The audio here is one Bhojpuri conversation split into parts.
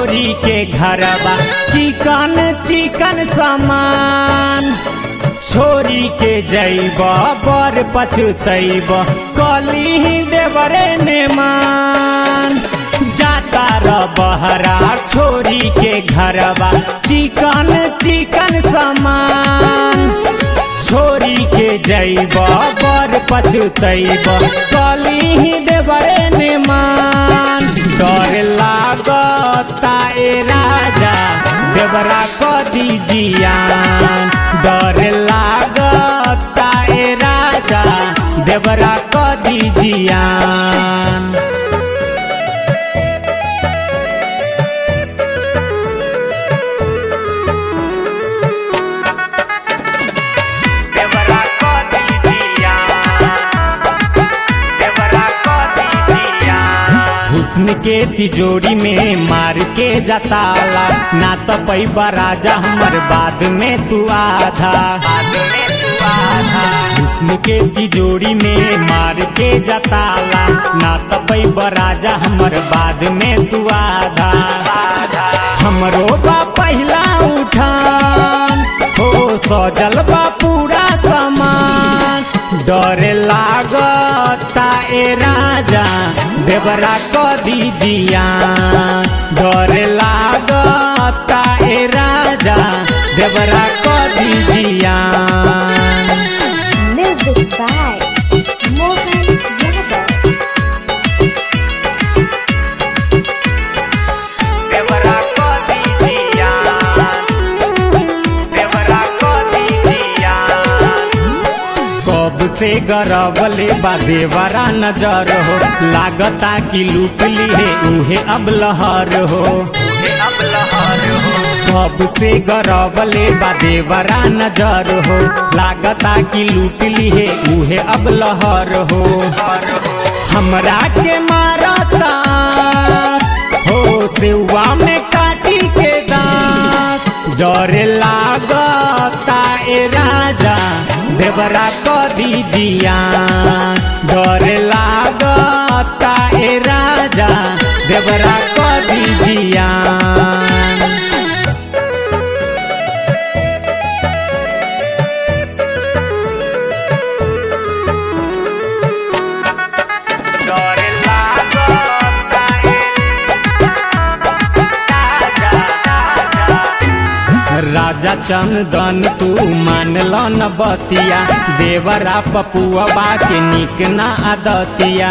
छोरी के घरवा चिकन चिकन सामान छोरी के जैब बर पछुतैब कली देवरे ने मान जाता र बहरा छोरी के घरवा चिकन चिकन सामान छोरी के जैब बर पछुतैब कली देवरे ने मान डर लागता ए राजा देवरा कदी जियान डर लागता ए राजा देवरा कदी जियान हुस्न के तिजोरी में मार के जताला ना तो पैबा राजा हमर बाद में तू आधा हुस्न के तिजोरी में मार के जताला ना तो पैबा राजा हमर बाद में तू आधा हमरो बा पहला उठान हो सजल बा पूरा सामान डर लागता ए राजा देवरा कदी जियान डर लागता ए राजा देवरा कदी जियान Music by Mohan Yadav. देवरा कदी जियान देवरा कदी जियान कब से गरबले बा देवरा नजर हो लागता कि लूट ली है उहे अब लहर हो कब से गरबले बा देवरा नजर हो लागता कि लूट ली है उहे अब लहर हो हमरा के मारता हो सेवा में काटी के दांत डर लागता ए राजा देवरा कदी जियान डर लागता ए राजा देवरा कदी जियान राजा चंदन तू मान लो न बतिया देवरा पपुआ के निक ना आदतिया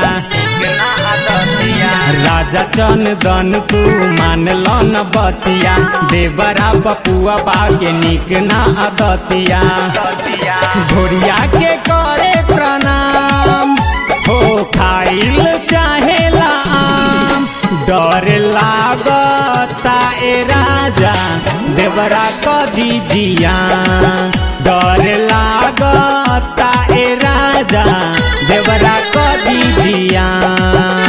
राजा चंदन तू मान लो न बतिया देवरा पपुआ के निक ना आदतिया घोड़िया के करे प्रणाम हो खाइल चाहेला आम डर लागता ए राजा देवरा कदी जियान डर लागता ए राजा देवरा कदी जियान।